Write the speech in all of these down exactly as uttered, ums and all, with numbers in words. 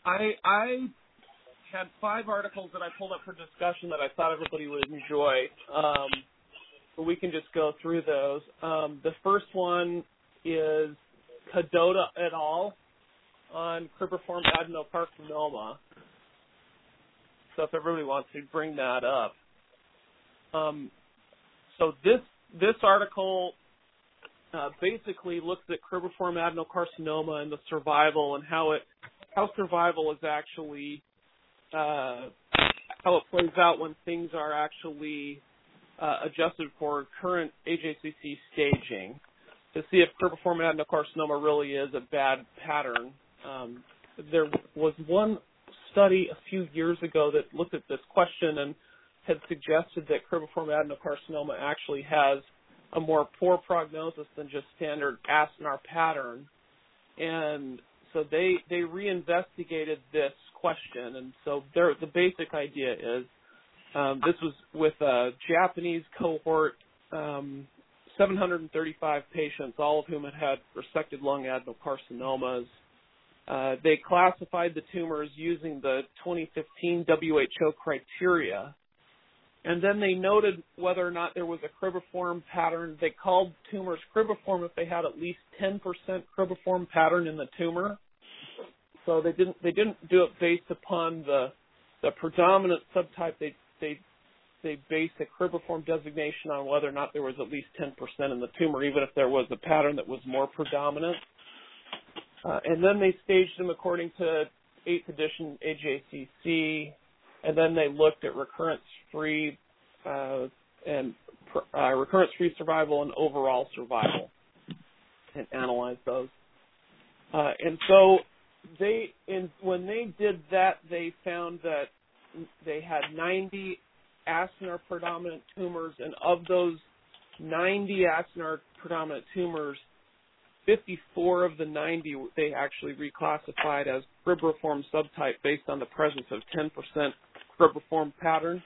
I I had five articles that I pulled up for discussion that I thought everybody would enjoy. Um, but we can just go through those. Um, the first one is Cadota et al. On cribriform adenocarcinoma. So if everybody wants to bring that up. Um, so this this article uh, basically looks at cribriform adenocarcinoma and the survival and how it how survival is actually uh, how it plays out when things are actually uh, adjusted for current A J C C staging to see if cribriform adenocarcinoma really is a bad pattern. Um, there was one study a few years ago that looked at this question and had suggested that cribriform adenocarcinoma actually has a more poor prognosis than just standard Assenar pattern. And so they they reinvestigated this question. And so there, the basic idea is um, this was with a Japanese cohort, um, seven hundred thirty-five patients, all of whom had had resected lung adenocarcinomas. Uh, they classified the tumors using the twenty fifteen W H O criteria, and then they noted whether or not there was a cribriform pattern. They called tumors cribriform if they had at least ten percent cribriform pattern in the tumor. So they didn't they didn't do it based upon the the predominant subtype. They they they based a cribriform designation on whether or not there was at least ten percent in the tumor, even if there was a pattern that was more predominant. Uh, and then they staged them according to eighth edition A J C C, and then they looked at recurrence-free uh, and uh, recurrence-free survival and overall survival, and analyzed those. Uh, and so they, in, when they did that, they found that they had ninety Assenar predominant tumors, and of those ninety Assenar predominant tumors, fifty-four of the ninety they actually reclassified as cribriform subtype based on the presence of ten percent cribriform pattern.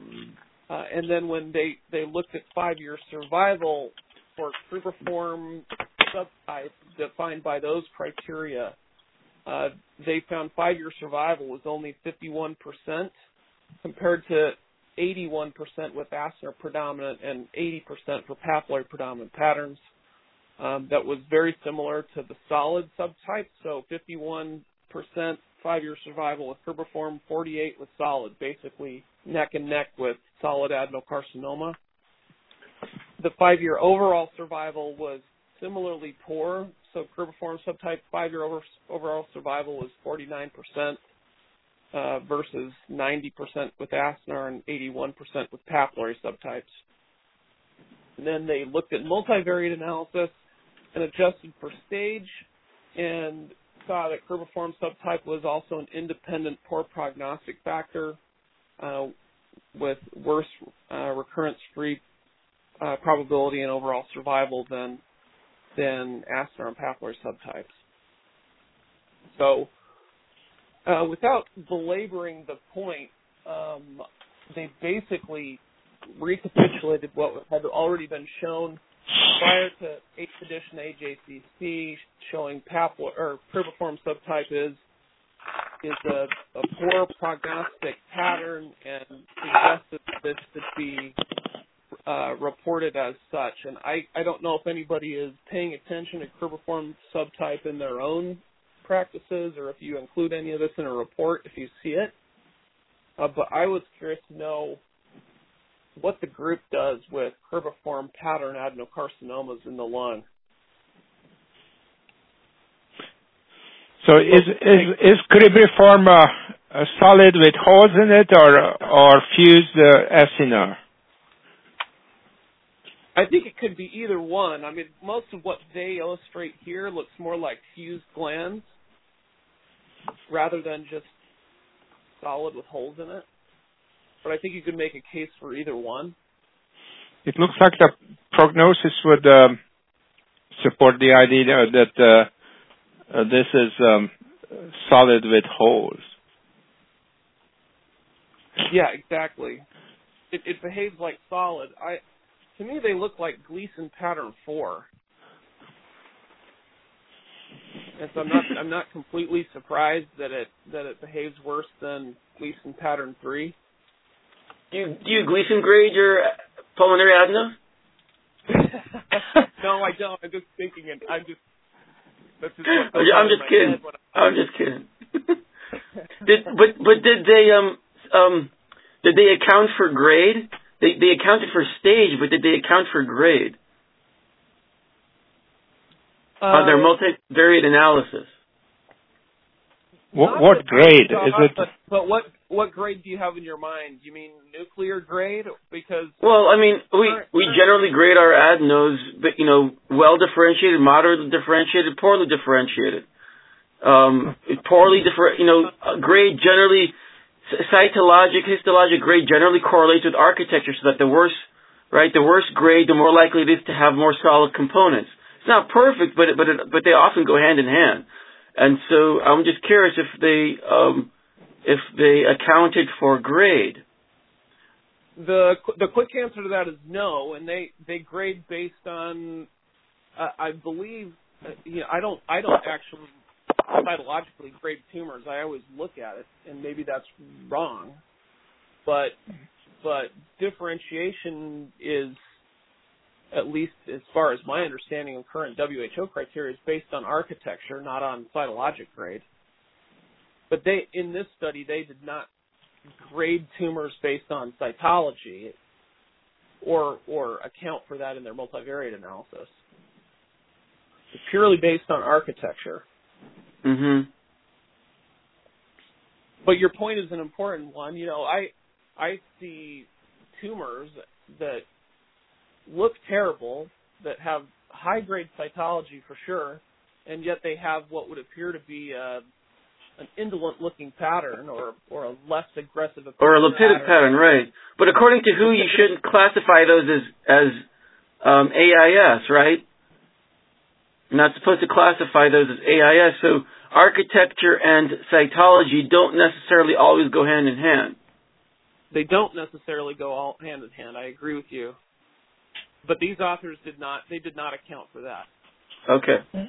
Uh, and then when they, they looked at five-year survival for cribriform subtype defined by those criteria, uh, they found five-year survival was only fifty-one percent compared to eighty-one percent with Assenar predominant and eighty percent for papillary predominant patterns. Um, that was very similar to the solid subtype, so fifty-one percent five-year survival with cribriform, forty-eight with solid, basically neck and neck with solid adenocarcinoma. The five-year overall survival was similarly poor, so cribriform subtype five-year over, overall survival was forty-nine percent uh, versus ninety percent with Assenar and eighty-one percent with papillary subtypes. And then they looked at multivariate analysis and adjusted for stage and saw that cribriform subtype was also an independent poor prognostic factor uh, with worse uh, recurrence-free uh, probability and overall survival than than Assenar and papillary subtypes. So uh, without belaboring the point, um, they basically recapitulated what had already been shown prior to eighth edition A J C C, showing papillary or cribriform subtype is is a, a poor prognostic pattern, and suggested this should be uh, reported as such. And I, I don't know if anybody is paying attention to cribriform subtype in their own practices, or if you include any of this in a report if you see it. Uh, but I was curious to know what the group does with cribriform pattern adenocarcinomas in the lung. So is is, is cribriform uh, a solid with holes in it, or or fused uh, Assenar? I think it could be either one. I mean, most of what they illustrate here looks more like fused glands rather than just solid with holes in it. But I think you could make a case for either one. It looks like the prognosis would um, support the idea that uh, uh, this is um, solid with holes. Yeah, exactly. It, it behaves like solid. I, to me, they look like Gleason pattern four. And so I'm not I'm not completely surprised that it that it behaves worse than Gleason pattern three. Do you, do you Gleason grade your pulmonary adeno? No, I don't. I'm just thinking it. I'm just. That's just what goes I'm on just in my kidding. head when I'm just kidding. did but but did they um um did they account for grade? They they accounted for stage, but did they account for grade uh, on their multivariate analysis? What, what grade saw, is it? But, but what what grade do you have in your mind? You mean nuclear grade? Because well, I mean, we we generally grade our adenos, but you know, well differentiated, moderately differentiated, poorly differentiated. Um, poorly differ, you know, grade generally, cytologic, histologic grade generally correlates with architecture, so that the worse, right, the worse grade, the more likely it is to have more solid components. It's not perfect, but it, but it, but they often go hand in hand. And so I'm just curious if they um, if they accounted for grade. The the quick answer to that is no, and they, they grade based on uh, I believe uh, you know I don't I don't actually cytologically grade tumors. I always look at it, and maybe that's wrong, but but differentiation is, at least as far as my understanding of current W H O criteria, is based on architecture, not on cytologic grade. But they, in this study, they did not grade tumors based on cytology or or account for that in their multivariate analysis. It's purely based on architecture. Mm-hmm. But your point is an important one. You know, I I see tumors that look terrible, that have high-grade cytology for sure, and yet they have what would appear to be a, an indolent-looking pattern or, or a less aggressive or a lipidic pattern. pattern, right? But according to who, you shouldn't classify those as as um, A I S, right? You're not supposed to classify those as A I S. So architecture and cytology don't necessarily always go hand in hand. They don't necessarily go all hand in hand. I agree with you. But these authors did not, they did not account for that. Okay.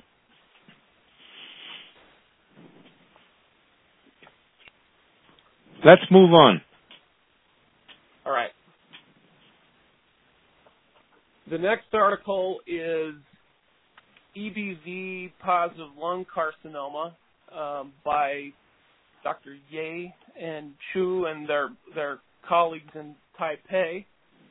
Let's move on. All right. The next article is E B V positive lung carcinoma um, by Doctor Ye and Chu and their their colleagues in Taipei.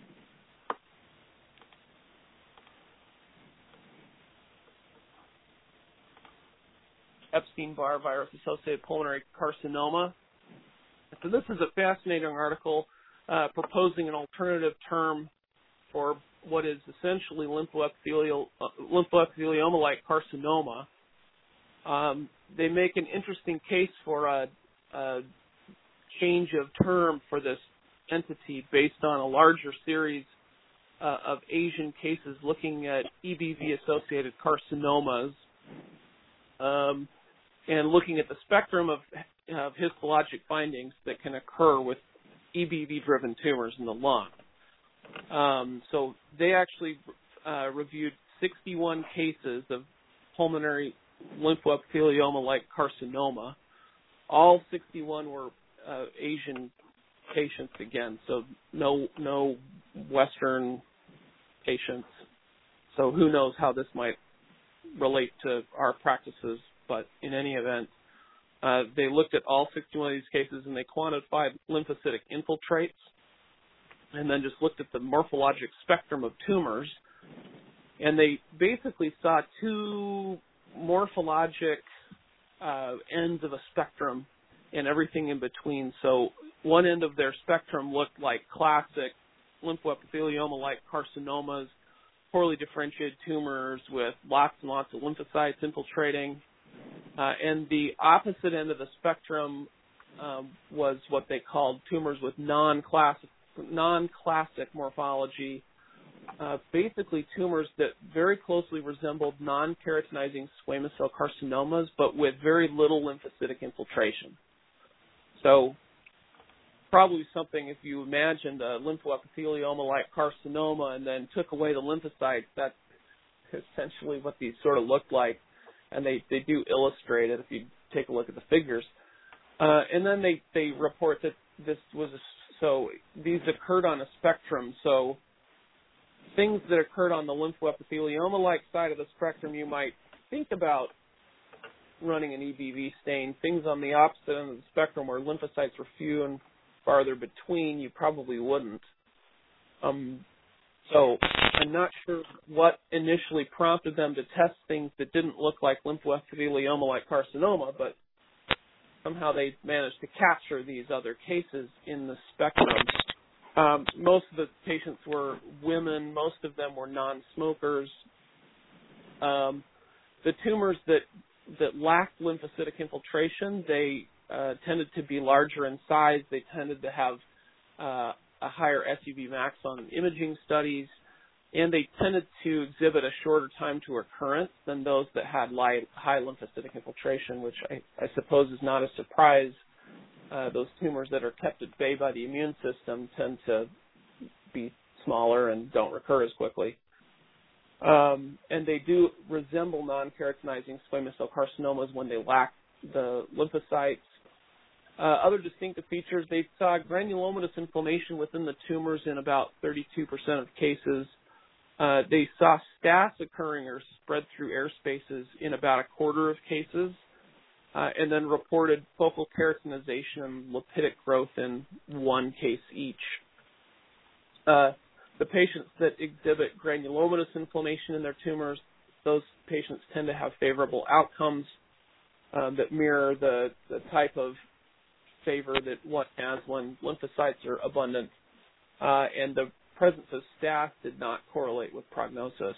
Epstein-Barr virus-associated pulmonary carcinoma. So this is a fascinating article uh, proposing an alternative term for what is essentially lymphoepithelial, uh, lymphoepithelioma-like carcinoma. Um, they make an interesting case for a, a change of term for this entity based on a larger series uh, of Asian cases looking at E B V-associated carcinomas. Um, and looking at the spectrum of, of histologic findings that can occur with E B V-driven tumors in the lung. Um, so they actually uh, reviewed sixty-one cases of pulmonary lymphoepithelioma-like carcinoma. All sixty-one were uh, Asian patients again, so no no Western patients. So who knows how this might relate to our practices, but in any event, uh, they looked at all sixty-one of these cases and they quantified lymphocytic infiltrates and then just looked at the morphologic spectrum of tumors, and they basically saw two morphologic uh, ends of a spectrum and everything in between. So one end of their spectrum looked like classic lymphoepithelioma-like carcinomas, poorly differentiated tumors with lots and lots of lymphocytes infiltrating. Uh, and the opposite end of the spectrum um, was what they called tumors with non-classic, non-classic morphology, uh, basically tumors that very closely resembled non-keratinizing squamous cell carcinomas, but with very little lymphocytic infiltration. So probably something, if you imagined a lymphoepithelioma-like carcinoma and then took away the lymphocytes, that's essentially what these sort of looked like. and they, they do illustrate it if you take a look at the figures. Uh, and then they, they report that this was, a, so these occurred on a spectrum. So things that occurred on the lymphoepithelioma-like side of the spectrum, you might think about running an E B V stain. Things on the opposite end of the spectrum where lymphocytes were few and farther between, you probably wouldn't. Um, so I'm not sure what initially prompted them to test things that didn't look like lymphoepithelioma-like carcinoma, but somehow they managed to capture these other cases in the spectrum. Um, most of the patients were women. Most of them were non-smokers. Um, the tumors that that lacked lymphocytic infiltration, they uh, tended to be larger in size. They tended to have uh, a higher S U V max on imaging studies, and they tended to exhibit a shorter time to recurrence than those that had light, high lymphocytic infiltration, which I, I suppose is not a surprise. Uh, those tumors that are kept at bay by the immune system tend to be smaller and don't recur as quickly. Um, and they do resemble non-keratinizing squamous cell carcinomas when they lack the lymphocytes. Uh, other distinctive features, they saw granulomatous inflammation within the tumors in about thirty-two percent of cases. Uh, they saw staph occurring or spread through air spaces in about a quarter of cases, uh, and then reported focal keratinization and lipidic growth in one case each. Uh, the patients that exhibit granulomatous inflammation in their tumors, those patients tend to have favorable outcomes uh, that mirror the, the type of favor that one has when lymphocytes are abundant, uh, and the presence of staph did not correlate with prognosis.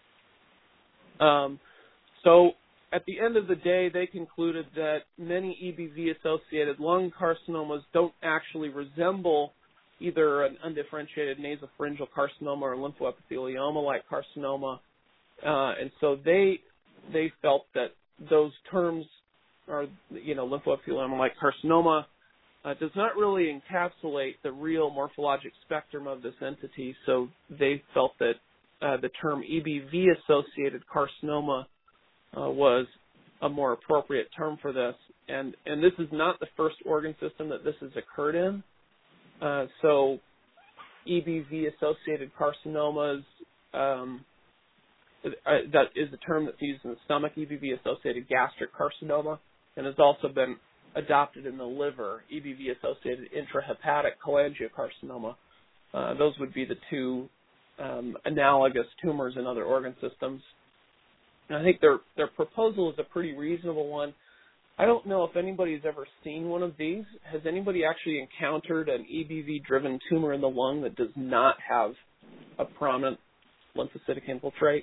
Um, so at the end of the day, they concluded that many E B V-associated lung carcinomas don't actually resemble either an undifferentiated nasopharyngeal carcinoma or lymphoepithelioma-like carcinoma, uh, and so they they felt that those terms are, you know, lymphoepithelioma-like carcinoma uh, does not really encapsulate the real morphologic spectrum of this entity, so they felt that uh, the term E B V-associated carcinoma uh, was a more appropriate term for this. And, and this is not the first organ system that this has occurred in. Uh, so E B V-associated carcinomas, um, uh, that is a term that's used in the stomach, E B V-associated gastric carcinoma, and has also been adopted in the liver, E B V-associated intrahepatic cholangiocarcinoma. Uh, those would be the two um, analogous tumors in other organ systems. And I think their their proposal is a pretty reasonable one. I don't know if anybody's ever seen one of these. Has anybody actually encountered an E B V-driven tumor in the lung that does not have a prominent lymphocytic infiltrate?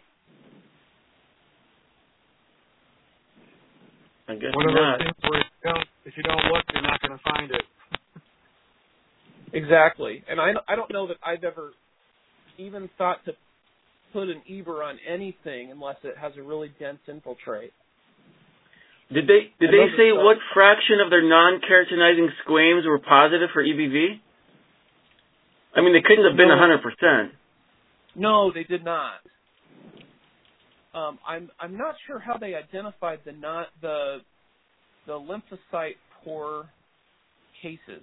I guess one not. of those things where if you don't, if you don't look, you're not going to find it. Exactly. And I, I don't know that I've ever even thought to put an E B R on anything unless it has a really dense infiltrate. Did they did they say what fraction of their non-keratinizing squames were positive for E B V? I mean, they couldn't have been no, one hundred percent. No, they did not. Um, I'm I'm not sure how they identified the not the the lymphocyte poor cases.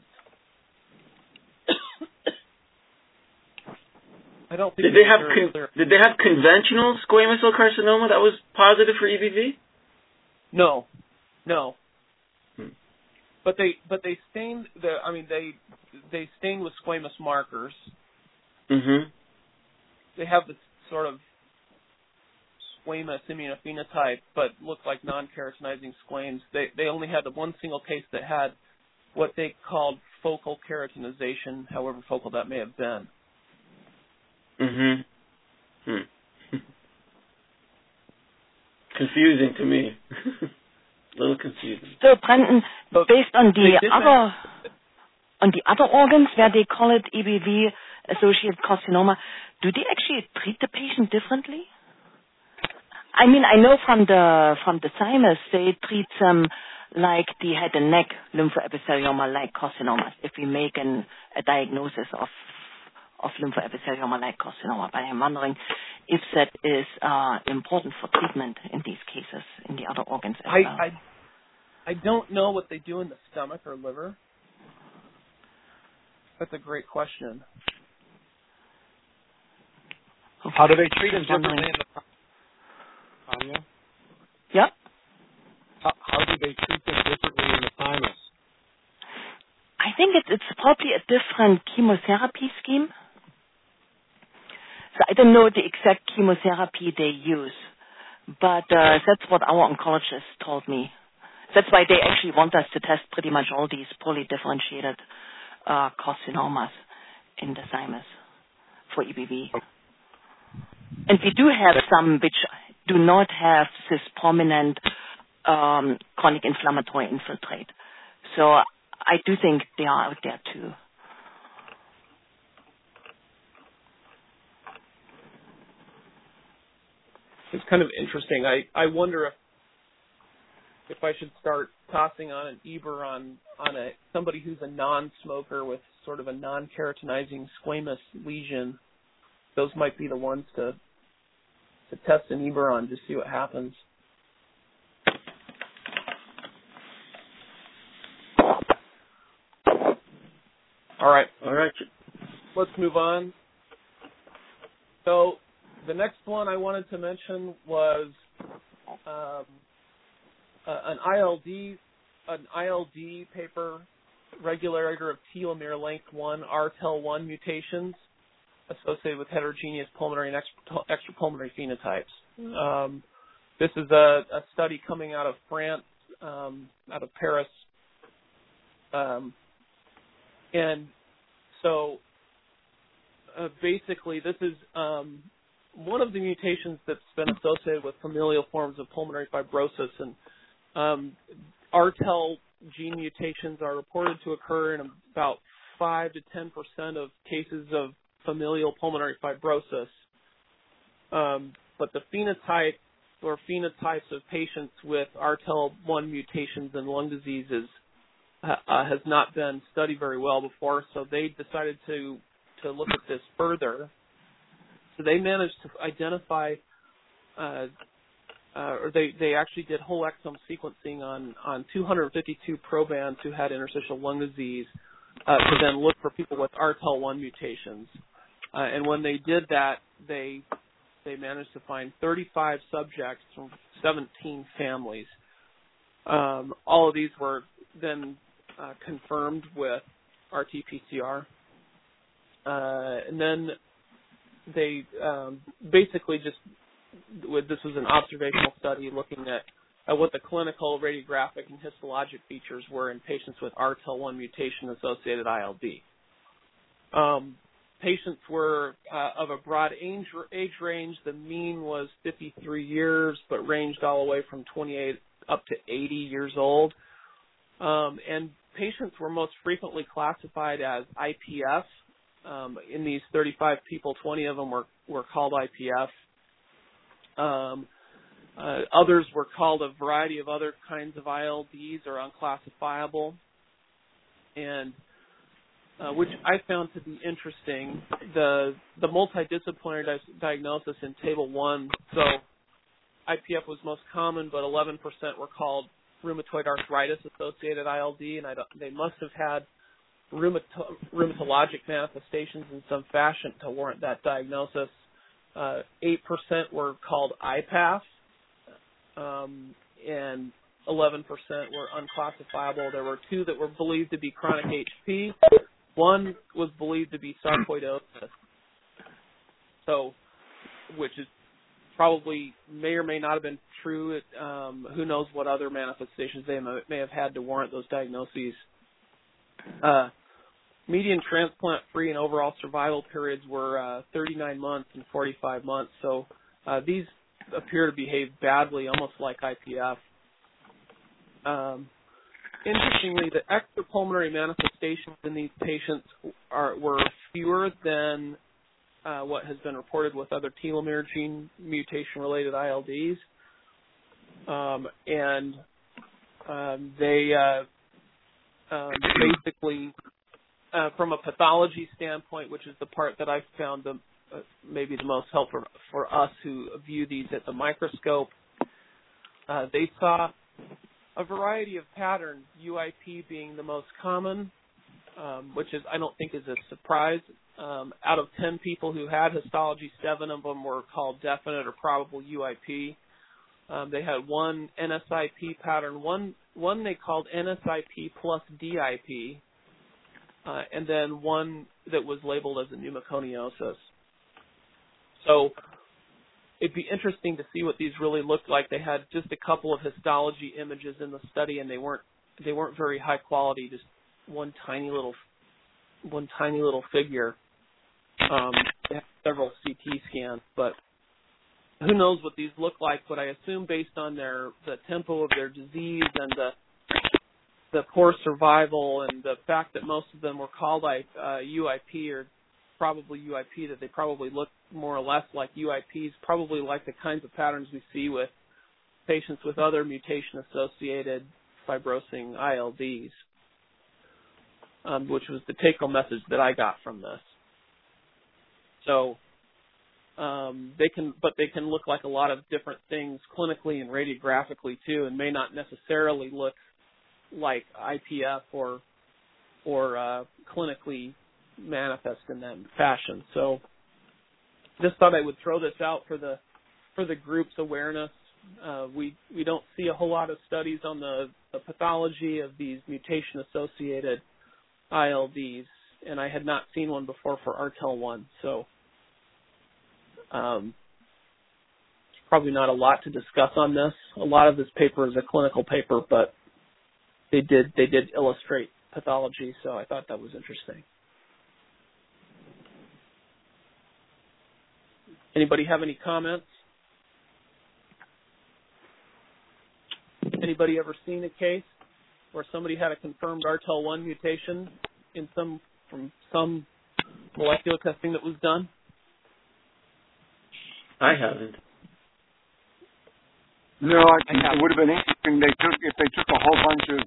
I don't think did they have con- con- did they have conventional squamous cell carcinoma that was positive for E B V? No, no. Hmm. But they but they stained the I mean they they stained with squamous markers. Mm-hmm. They have this sort of squamous immunophenotype, but look like non-keratinizing squames. They they only had the one single case that had what they called focal keratinization, however focal that may have been. Mm-hmm. Hmm. Confusing to me. A little confusing. So, Brendan, based on the other on the other organs where they call it E B V-associated carcinoma, do they actually treat the patient differently? I mean, I know from the from the thymus they treat them like the head and neck lymphoepithelioma-like carcinomas. If we make an, a diagnosis of of lymphoepithelioma-like carcinoma. But I'm wondering if that is uh, important for treatment in these cases, in the other organs as I, well. I, I don't know what they do in the stomach or liver. That's a great question. Okay. How do they treat them differently in the Anya? Yeah. How, how do they treat them differently in the thymus? I think it's, it's probably a different chemotherapy scheme. So I don't know the exact chemotherapy they use, but uh, that's what our oncologist told me. That's why they actually want us to test pretty much all these poorly differentiated uh, carcinomas in the thymus for E B V. And we do have some which do not have this prominent um, chronic inflammatory infiltrate. So I do think they are out there too. It's kind of interesting. I, I wonder if if I should start tossing on an E B R on on a somebody who's a non-smoker with sort of a non-keratinizing squamous lesion. Those might be the ones to to test an E B R on to see what happens. All right. All right. Let's move on. So the next one I wanted to mention was um, uh, an I L D, an I L D paper, regulator of telomere length one, R T E L one mutations associated with heterogeneous pulmonary and extra, extrapulmonary phenotypes. Um, this is a, a study coming out of France, um, out of Paris. Um, and so uh, basically this is um, one of the mutations that's been associated with familial forms of pulmonary fibrosis. And um, R T E L gene mutations are reported to occur in about five to ten percent of cases of familial pulmonary fibrosis. Um, but the phenotype or phenotypes of patients with R T E L one mutations in lung diseases uh, has not been studied very well before, so they decided to, to look at this further. So they managed to identify, uh, uh, or they, they actually did whole exome sequencing on, on two hundred fifty-two probands who had interstitial lung disease uh, to then look for people with R T E L one mutations. Uh, and when they did that, they they managed to find thirty-five subjects from seventeen families. Um, all of these were then uh, confirmed with R T P C R. Uh, and then they um, basically just, this was an observational study looking at, at what the clinical, radiographic, and histologic features were in patients with R T E L one mutation-associated I L D. Um, Patients were uh, of a broad age, age range. The mean was fifty-three years, but ranged all the way from twenty-eight up to eighty years old. Um, and patients were most frequently classified as I P F. Um, in these thirty-five people, twenty of them were, were called I P F. Um, uh, others were called a variety of other kinds of I L Ds or unclassifiable. And Uh, which I found to be interesting, the the multidisciplinary di- diagnosis in Table one. So I P F was most common, but eleven percent were called rheumatoid arthritis-associated I L D, and I don't, they must have had rheumato- rheumatologic manifestations in some fashion to warrant that diagnosis. Uh, eight percent were called I P A F, um, and eleven percent were unclassifiable. There were two that were believed to be chronic H P. One was believed to be sarcoidosis, so which is probably may or may not have been true. It, um, who knows what other manifestations they may, may have had to warrant those diagnoses. Uh, median transplant-free and overall survival periods were uh, thirty-nine months and forty-five months, so uh, these appear to behave badly, almost like I P F. Um, Interestingly, the extrapulmonary manifestations in these patients are, were fewer than uh, what has been reported with other telomere gene mutation-related I L Ds, um, and um, they uh, um, basically uh, from a pathology standpoint, which is the part that I've found the, uh, maybe the most helpful for us who view these at the microscope, uh, they saw a variety of patterns, U I P being the most common, um, which is I don't think is a surprise. Um, out of ten people who had histology, seven of them were called definite or probable U I P. Um, they had one N S I P pattern, one one they called N S I P plus D I P, uh, and then one that was labeled as a pneumoconiosis. So it'd be interesting to see what these really looked like. They had just a couple of histology images in the study, and they weren't they weren't very high quality. Just one tiny little one tiny little figure. Um, they have several C T scans, but who knows what these look like? But I assume based on their the tempo of their disease and the the poor survival and the fact that most of them were called like uh, U I P or probably U I P, that they probably look more or less like U I Ps, probably like the kinds of patterns we see with patients with other mutation-associated fibrosing I L Ds, um, which was the take-home message that I got from this. So um, they can, but they can look like a lot of different things clinically and radiographically too, and may not necessarily look like I P F or or uh, clinically manifest in that fashion. So just thought I would throw this out for the for the group's awareness. Uh, we we don't see a whole lot of studies on the, the pathology of these mutation-associated I L Ds, and I had not seen one before for R T L one. So um, probably not a lot to discuss on this. A lot of this paper is a clinical paper, but they did they did illustrate pathology, so I thought that was interesting. Anybody have any comments? Anybody ever seen a case where somebody had a confirmed R T L one mutation in some from some molecular testing that was done? I haven't. No, I think it would have been interesting. They took if they took a whole bunch of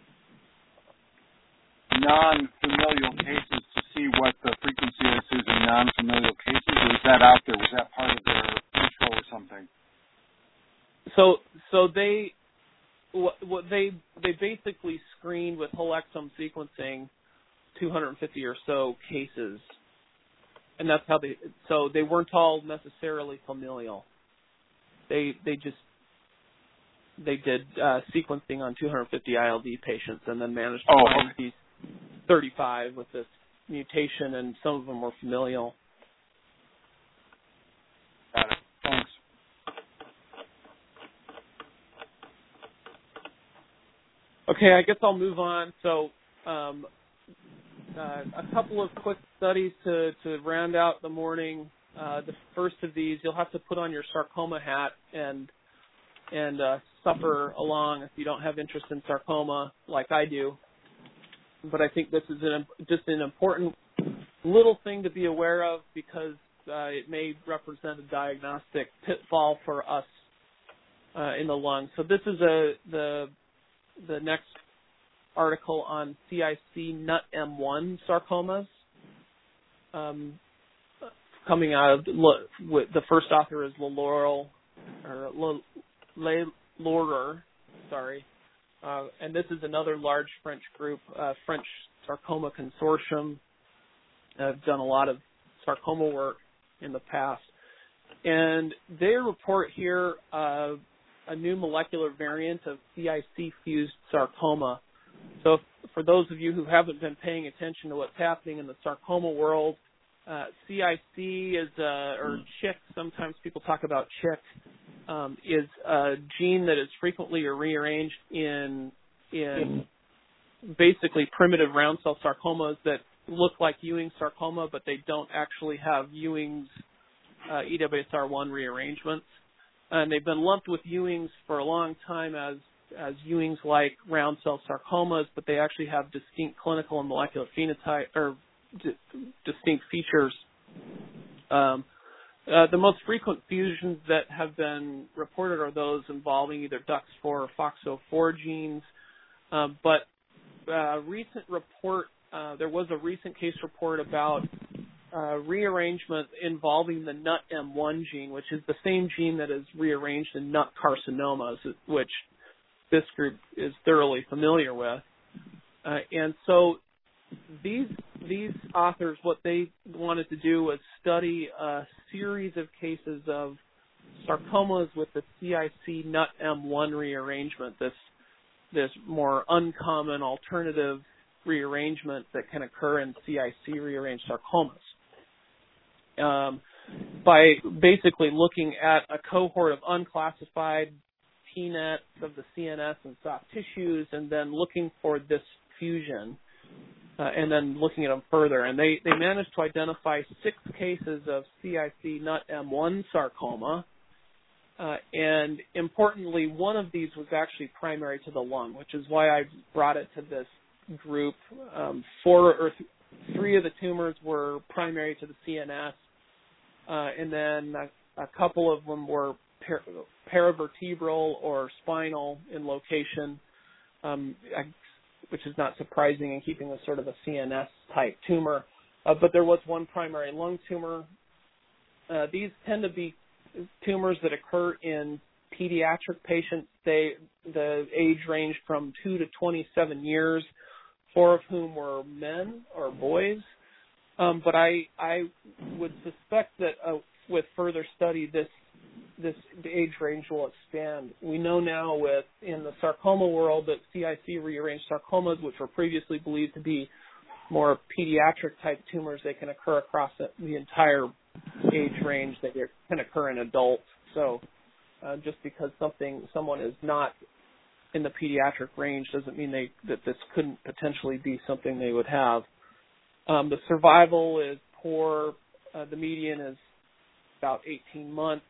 non-familial cases to see what the frequency is in non-familial cases. Or was that out there? Was that part of their intro or something? So, so they, what, what they they basically screened with whole exome sequencing two hundred fifty or so cases, and that's how they. So they weren't all necessarily familial. They they just they did uh, sequencing on two hundred fifty I L D patients, and then managed to oh, find okay. these thirty-five with this mutation, and some of them were familial. Got it. Thanks. Okay, I guess I'll move on. So um, uh, a couple of quick studies to, to round out the morning. Uh, the first of these, you'll have to put on your sarcoma hat and and uh, suffer along if you don't have interest in sarcoma like I do. But I think this is an, just an important little thing to be aware of because uh, it may represent a diagnostic pitfall for us uh, in the lung. So this is a the the next article on C I C N U T M one sarcomas, um, coming out of the first author is Laurel or Laurer, sorry. Uh, and this is another large French group, uh, French Sarcoma Consortium. I've done a lot of sarcoma work in the past. And they report here uh, a new molecular variant of C I C-fused sarcoma. So if, for those of you who haven't been paying attention to what's happening in the sarcoma world, uh, C I C is, uh, or CHIK, sometimes people talk about CHIK, Um, is a gene that is frequently rearranged in in basically primitive round cell sarcomas that look like Ewing sarcoma, but they don't actually have Ewing's uh, E W S R one rearrangements. And they've been lumped with Ewing's for a long time as as Ewing's-like round cell sarcomas, but they actually have distinct clinical and molecular phenotype or d- distinct features. Um, Uh, the most frequent fusions that have been reported are those involving either D U X four or F O X O four genes, uh, but a recent report uh, there was a recent case report about uh, rearrangement involving the N U T M one gene, which is the same gene that is rearranged in nut carcinomas, which this group is thoroughly familiar with. Uh, and so these these authors, what they wanted to do was study a series of cases of sarcomas with the C I C N U T M one rearrangement, this this more uncommon alternative rearrangement that can occur in C I C rearranged sarcomas. Um, by basically looking at a cohort of unclassified P NETs of the C N S and soft tissues, and then looking for this fusion, uh, and then looking at them further. And they, they managed to identify six cases of C I C N U T M one sarcoma, uh, and importantly, one of these was actually primary to the lung, which is why I brought it to this group. Um, four or th- three of the tumors were primary to the C N S, uh, and then a, a couple of them were par- paravertebral or spinal in location, um, I, which is not surprising in keeping with sort of a C N S type tumor. Uh, but there was one primary lung tumor. Uh, these tend to be tumors that occur in pediatric patients. They, the age ranged from two to twenty-seven years, four of whom were men or boys. Um, but I, I would suspect that uh, with further study, this this age range will expand. We know now with in the sarcoma world that C I C rearranged sarcomas, which were previously believed to be more pediatric type tumors, they can occur across the, the entire age range. That can occur in adults. So uh, just because something someone is not in the pediatric range doesn't mean they that this couldn't potentially be something they would have. Um, the survival is poor. Uh, the median is about eighteen months.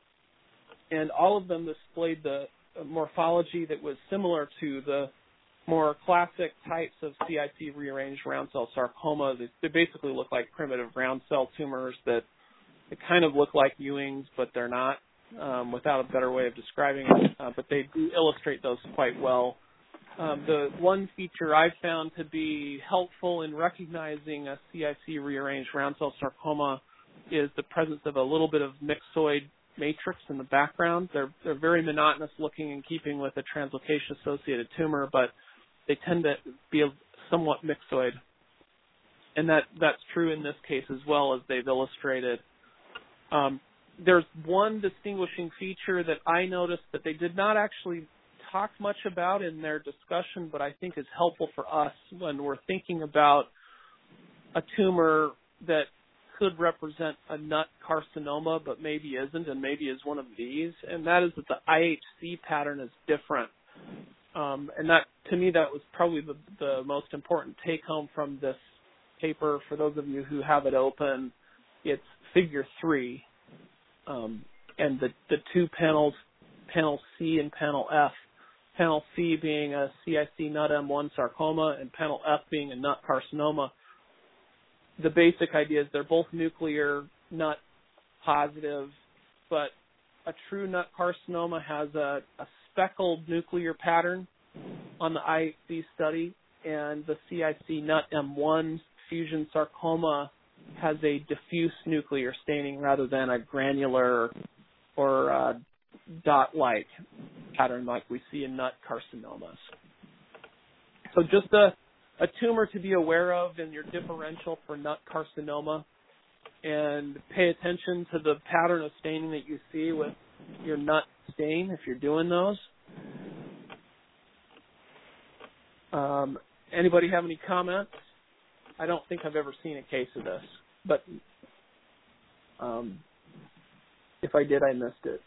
And all of them displayed the morphology that was similar to the more classic types of C I C rearranged round cell sarcoma. They, they basically look like primitive round cell tumors that they kind of look like Ewing's, but they're not, um, without a better way of describing it. Uh, but they do illustrate those quite well. Um, the one feature I've found to be helpful in recognizing a C I C rearranged round cell sarcoma is the presence of a little bit of myxoid matrix in the background. They're they're very monotonous looking in keeping with a translocation associated tumor, but they tend to be a, somewhat myxoid. And that, that's true in this case as well, as they've illustrated. Um, there's one distinguishing feature that I noticed that they did not actually talk much about in their discussion, but I think is helpful for us when we're thinking about a tumor that could represent a nut carcinoma, but maybe isn't, and maybe is one of these, and that is that the I H C pattern is different. Um, and that, to me, that was probably the, the most important take-home from this paper. For those of you who have it open, it's figure three, um, and the, the two panels, panel C and panel F. Panel C being a C I C N U T M one sarcoma, and panel F being a nut carcinoma. The basic idea is they're both nuclear, nut positive, but a true nut carcinoma has a, a speckled nuclear pattern on the I H C study, and the C I C N U T M one fusion sarcoma has a diffuse nuclear staining rather than a granular or uh, dot-like pattern like we see in nut carcinomas. So just a A tumor to be aware of in your differential for nut carcinoma, and pay attention to the pattern of staining that you see with your nut stain if you're doing those. Um, anybody have any comments? I don't think I've ever seen a case of this, but um, if I did, I missed it.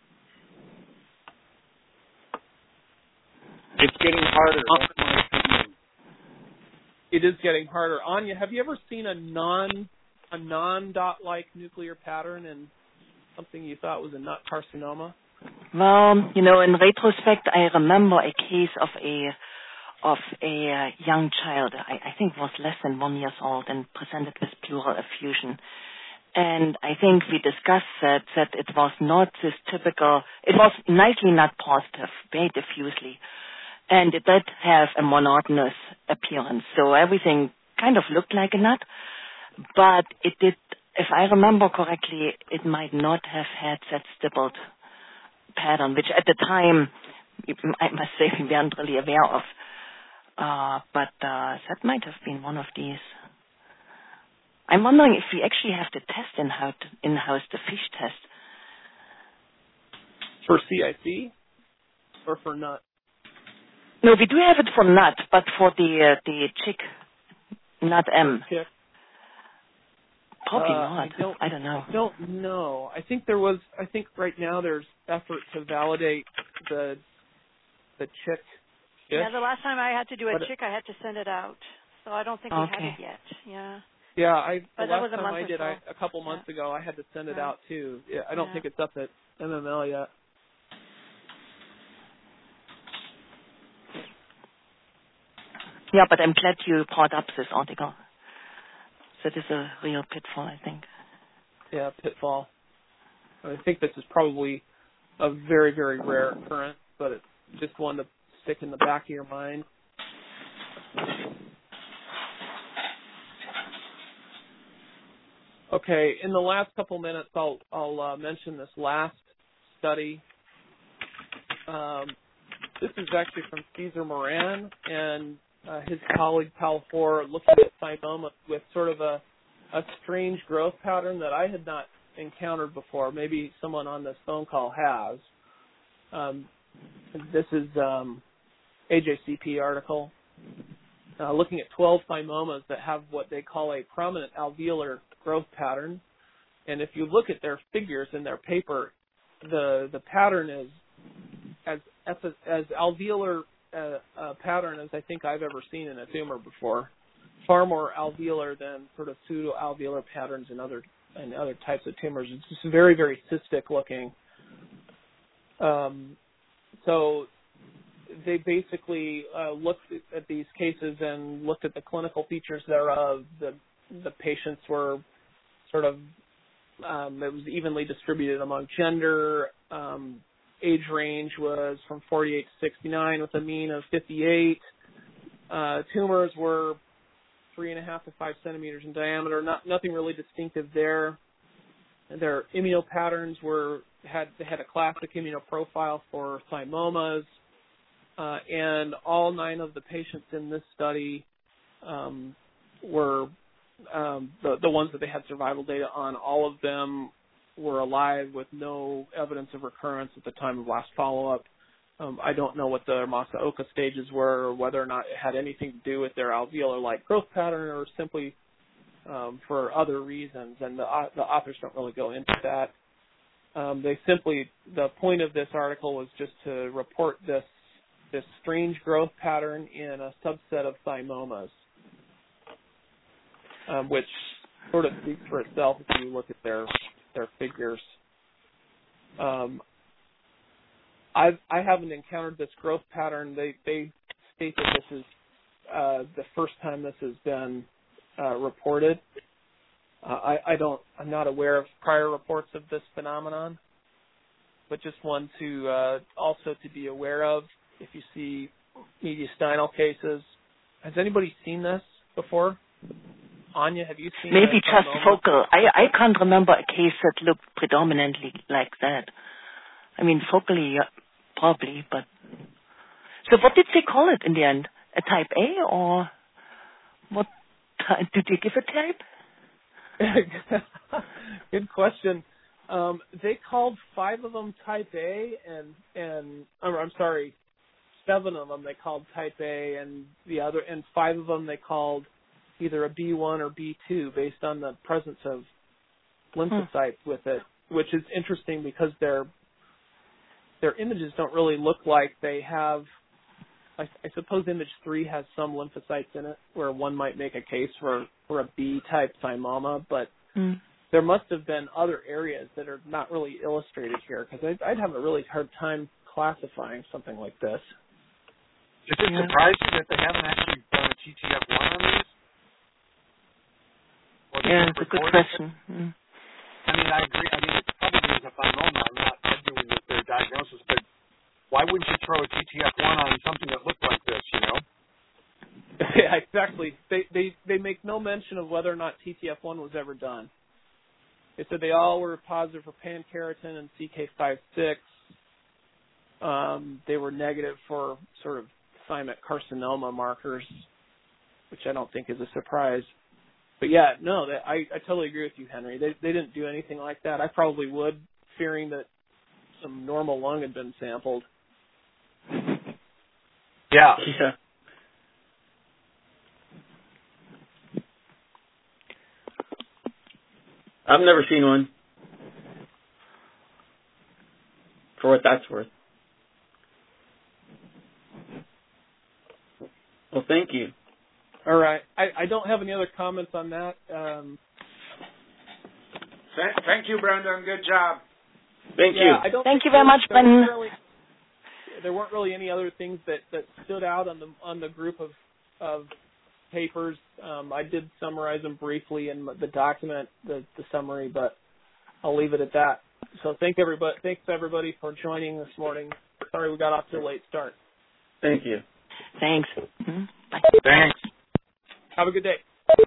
It's getting harder. That's my opinion. It is getting harder. Anya, have you ever seen a non a non dot like nuclear pattern in something you thought was a nut carcinoma? Well, you know, in retrospect, I remember a case of a of a young child. I, I think was less than one years old and presented with pleural effusion. And I think we discussed that that it was not this typical. It was nicely not positive, very diffusely. And it did have a monotonous appearance. So everything kind of looked like a nut, but it did, if I remember correctly, it might not have had that stippled pattern, which at the time, I must say, we weren't really aware of. Uh, but uh, that might have been one of these. I'm wondering if we actually have the test in-house, in-house the fish test. For C I C or for nut? No, we do have it for nut, but for the uh, the chick, nut M. Chick. Probably uh, not. I don't, I don't know. I don't know. I think there was. I think right now there's effort to validate the the chick. Fish. Yeah, the last time I had to do a but chick, I had to send it out, so I don't think we okay. had it yet. Yeah. Yeah, I. But the that last was a time month I or did, so. I, a couple months yeah. ago, I had to send it yeah. out too. Yeah, I don't yeah. think it's up at M M L yet. Yeah, but I'm glad you brought up this article. That is a real pitfall, I think. Yeah, pitfall. I think this is probably a very, very rare occurrence, but it's just one to stick in the back of your mind. Okay, in the last couple minutes, I'll I'll uh, mention this last study. Um, this is actually from Cesar Moran and uh, his colleague Paul Hoare, looking at thymoma with sort of a a strange growth pattern that I had not encountered before. Maybe someone on this phone call has. Um, this is um, A J C P article uh, looking at twelve thymomas that have what they call a prominent alveolar growth pattern. And if you look at their figures in their paper, the the pattern is as as, as alveolar uh, a pattern as I think I've ever seen in a tumor before. Far more alveolar than sort of pseudo-alveolar patterns in other in other types of tumors. It's just very, very cystic looking. Um, so they basically uh, looked at these cases and looked at the clinical features thereof. The the patients were sort of um, it was evenly distributed among gender. Um, age range was from forty-eight to sixty-nine with a mean of fifty-eight. Uh, tumors were three and a half to five centimeters in diameter. Not nothing really distinctive there. Their immunopatterns were had they had a classic immunoprofile for thymomas, uh, and all nine of the patients in this study um, were um, the the ones that they had survival data on. All of them were alive with no evidence of recurrence at the time of last follow-up. Um, I don't know what the Masa-Oka stages were, or whether or not it had anything to do with their alveolar-like growth pattern, or simply um, for other reasons. And the, uh, the authors don't really go into that. Um, they simply, the point of this article was just to report this this strange growth pattern in a subset of thymomas, um, which sort of speaks for itself if you look at their their figures. Um, I've, I haven't encountered this growth pattern. They, they state that this is uh, the first time this has been uh, reported. Uh, I, I don't. I'm not aware of prior reports of this phenomenon, but just one to uh, also to be aware of. If you see mediastinal cases, has anybody seen this before? Anya, have you seen? Maybe just focal. I I can't remember a case that looked predominantly like that. I mean, focally, yeah, probably, but... So what did they call it in the end? A type A, or what? Ty- did you give a type? Good question. Um, they called five of them type A, and, and or, I'm sorry, seven of them they called type A, and the other, and five of them they called either a B one or B two based on the presence of lymphocytes hmm. with it, which is interesting because they're their images don't really look like they have. I, I suppose image three has some lymphocytes in it, where one might make a case for, for a B-type thymoma, but mm. there must have been other areas that are not really illustrated here, because I'd, I'd have a really hard time classifying something like this. Is it surprising that they haven't actually done a T T F one on these? Yeah, it's a good question. Mm. I mean, I agree. I mean, it's probably is a thymoma. I'm not arguing with their diagnosis, but why wouldn't you throw a T T F one on something that looked like this, you know? Yeah, exactly. They they they make no mention of whether or not T T F one was ever done. They said they all were positive for pankeratin and C K five six. Um, they were negative for sort of thymic carcinoma markers, which I don't think is a surprise. But yeah, no, they, I, I totally agree with you, Henry. They they didn't do anything like that. I probably would, fearing that some normal lung had been sampled. Yeah. Yeah. I've never seen one. For what that's worth. Well, thank you. All right. I, I don't have any other comments on that. Um, Thank you, Brendan. Good job. Thank yeah, you. I don't Thank think you very there- much, there weren't Brendan. Really, there weren't really any other things that, that stood out on the on the group of of papers. Um, I did summarize them briefly in the document, the, the summary, but I'll leave it at that. So thank everybody. Thanks everybody for joining this morning. Sorry we got off to a late start. Thank you. Thanks. Mhm. Bye. Thanks. Have a good day.